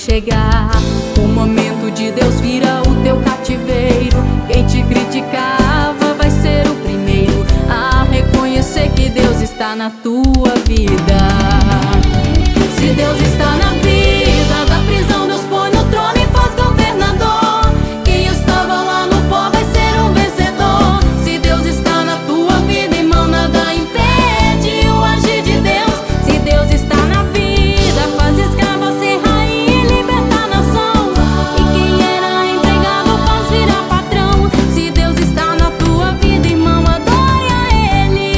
chegar o momento de Deus vira o teu cativeiro, quem te criticava vai ser o primeiro a reconhecer que Deus está na tua vida. Se Deus está na vida, da prisão Deus põe no trono e faz governador. Quem estava lá no pó vai ser um vencedor. Se Deus está na tua vida, irmão, nada impede o agir de Deus. Se Deus está na vida, faz escravo ser rainha e libertar a nação. E quem era empregado faz virar patrão. Se Deus está na tua vida, irmão, adore a Ele.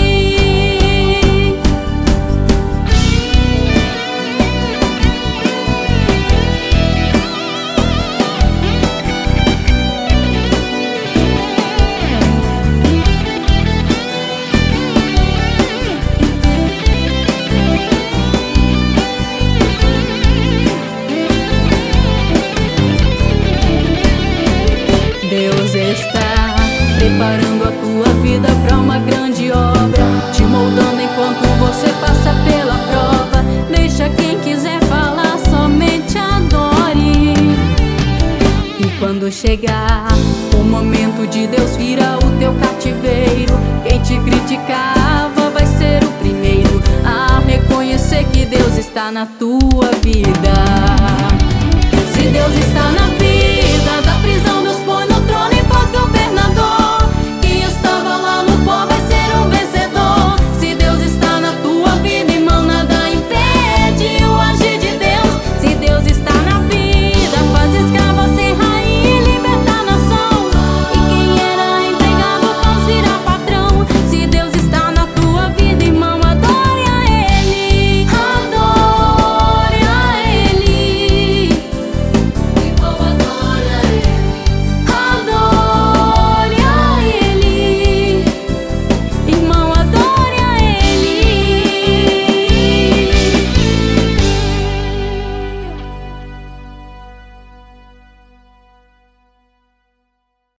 Deus está preparando a tua vida para uma grande obra, te moldando enquanto você passa pela prova. Deixa quem quiser falar, somente adore. E quando chegar o momento de Deus vira o teu cativeiro, quem te criticava vai ser o primeiro a reconhecer que Deus está na tua vida.